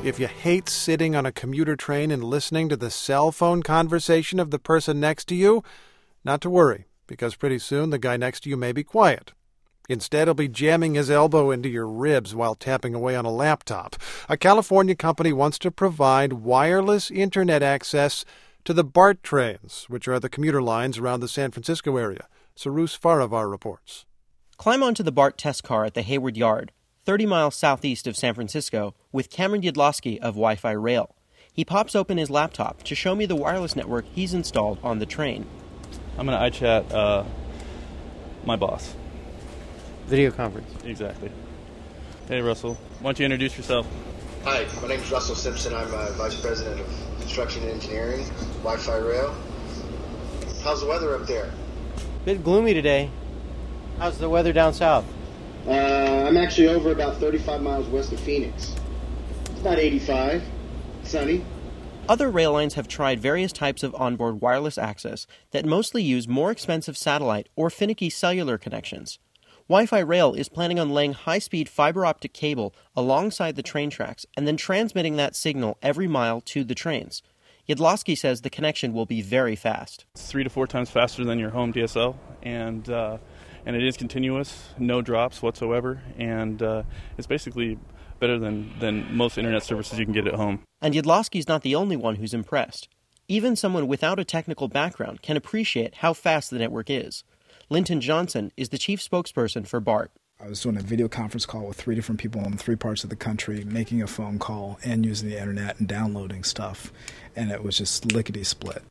If you hate sitting on a commuter train and listening to the cell phone conversation of the person next to you, not to worry, because pretty soon the guy next to you may be quiet. Instead, he'll be jamming his elbow into your ribs while tapping away on a laptop. A California company wants to provide wireless internet access to the BART trains, which are the commuter lines around the San Francisco area. Cyrus Farivar reports. Climb onto the BART test car at the Hayward Yard, 30 miles southeast of San Francisco, with Cameron Yudlowsky of Wi-Fi Rail. He pops open his laptop to show me the wireless network he's installed on the train. I'm going to iChat my boss. Video conference. Exactly. Hey, Russell. Why don't you introduce yourself? Hi, my name is Russell Simpson. I'm Vice President of Construction and Engineering, Wi-Fi Rail. How's the weather up there? Bit gloomy today. How's the weather down south? I'm actually over about 35 miles west of Phoenix. It's about 85. Sunny. Other rail lines have tried various types of onboard wireless access that mostly use more expensive satellite or finicky cellular connections. Wi-Fi Rail is planning on laying high-speed fiber optic cable alongside the train tracks and then transmitting that signal every mile to the trains. Yudlowsky says the connection will be very fast. It's 3 to 4 times faster than your home DSL, and it is continuous, no drops whatsoever, and it's basically better than most internet services you can get at home. And Yudlowsky's not the only one who's impressed. Even someone without a technical background can appreciate how fast the network is. Linton Johnson is the chief spokesperson for BART. I was doing a video conference call with 3 different people in 3 parts of the country, making a phone call and using the internet and downloading stuff, and it was just lickety-split.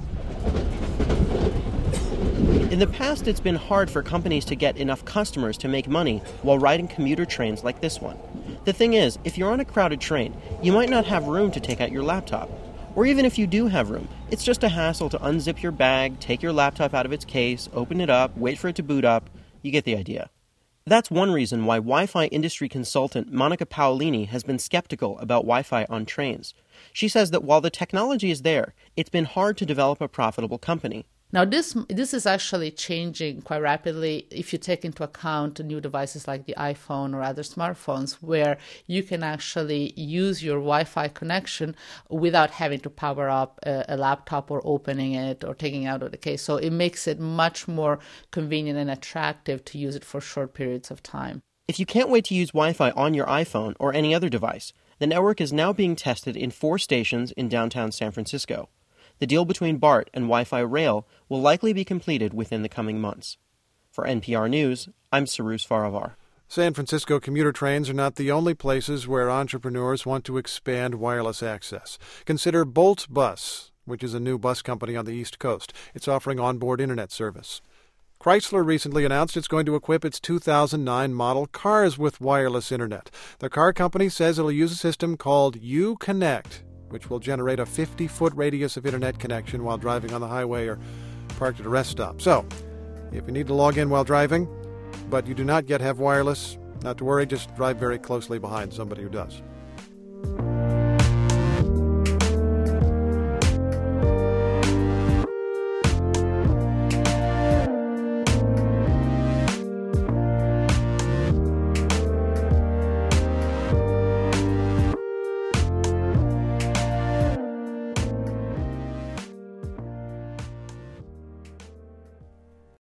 In the past, it's been hard for companies to get enough customers to make money while riding commuter trains like this one. The thing is, if you're on a crowded train, you might not have room to take out your laptop. Or even if you do have room, it's just a hassle to unzip your bag, take your laptop out of its case, open it up, wait for it to boot up. You get the idea. That's one reason why Wi-Fi industry consultant Monica Paolini has been skeptical about Wi-Fi on trains. She says that while the technology is there, it's been hard to develop a profitable company. Now, this is actually changing quite rapidly if you take into account new devices like the iPhone or other smartphones, where you can actually use your Wi-Fi connection without having to power up a laptop or opening it or taking it out of the case. So it makes it much more convenient and attractive to use it for short periods of time. If you can't wait to use Wi-Fi on your iPhone or any other device, the network is now being tested in 4 stations in downtown San Francisco. The deal between BART and Wi-Fi Rail will likely be completed within the coming months. For NPR News, I'm Cyrus Farivar. San Francisco commuter trains are not the only places where entrepreneurs want to expand wireless access. Consider Bolt Bus, which is a new bus company on the East Coast. It's offering onboard internet service. Chrysler recently announced it's going to equip its 2009 model cars with wireless internet. The car company says it'll use a system called Uconnect, which will generate a 50-foot radius of internet connection while driving on the highway or parked at a rest stop. So, if you need to log in while driving, but you do not yet have wireless, not to worry, just drive very closely behind somebody who does.